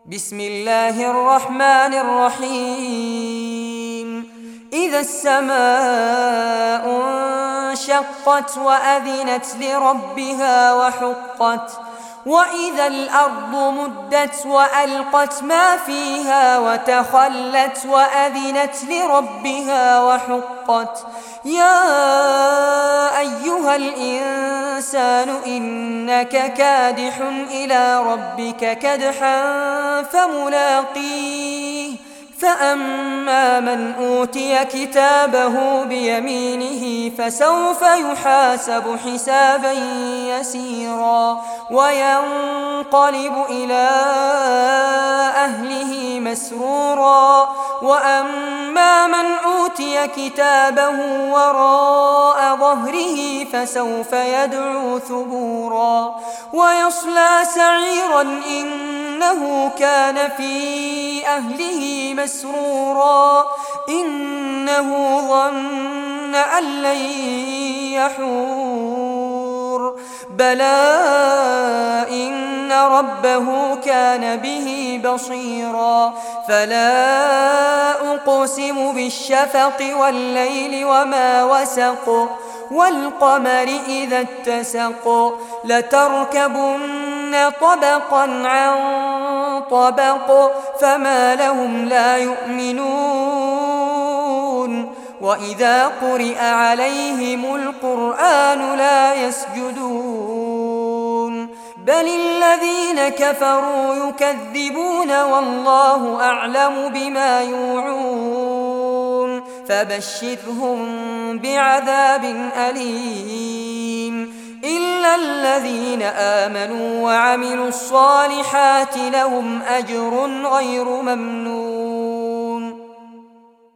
بسم الله الرحمن الرحيم إذا السماء انشقت وأذنت لربها وحقت وإذا الأرض مدت وألقت ما فيها وتخلت وأذنت لربها وحقت يا أيها الإنسان إنك كادح إلى ربك كدحا فملاقيه فأما من أوتي كتابه بيمينه فسوف يحاسب حسابا يسيرا وينقلب إلى أهله مسرورا وأما من أوتي كتابه وراء ظهره فسوف يدعو ثبورا ويصلى سعيرا إنه كان في أهله مسرورا إنه ظن أن لن يحور بلى إن ربه كان به بصيرا فلا أقسم بالشفق والليل وما وسق والقمر إذا اتسق لتركبن طبقا عن طبق فما لهم لا يؤمنون وإذا قرئ عليهم القرآن لا يسجدون بل الذين كفروا يكذبون والله أعلم بما يوعون فبشرهم بعذاب أليم إلا الذين آمنوا وعملوا الصالحات لهم أجر غير ممنون